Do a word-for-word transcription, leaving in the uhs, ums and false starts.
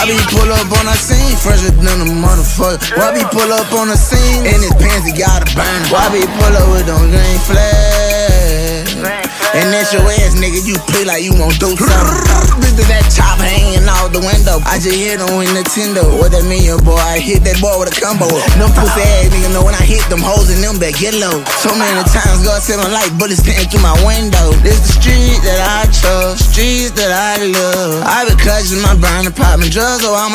Why be pull up on the scene, fresher than a motherfucker? Why be pull up on the scene, in his pants he got a burn? Why be pull up with them green flags? And that's your ass, nigga, you play like you won't do something. Bitch, that chop hanging out the window. I just hit him with Nintendo. What that mean, boy? I hit that boy with a combo. Them pussy ass nigga know when I hit them hoes and them back get low. So many times God said my light bullets came through my window. This the street that I chose, streets that I love. I been clutching my brown apartment drugs, so I'm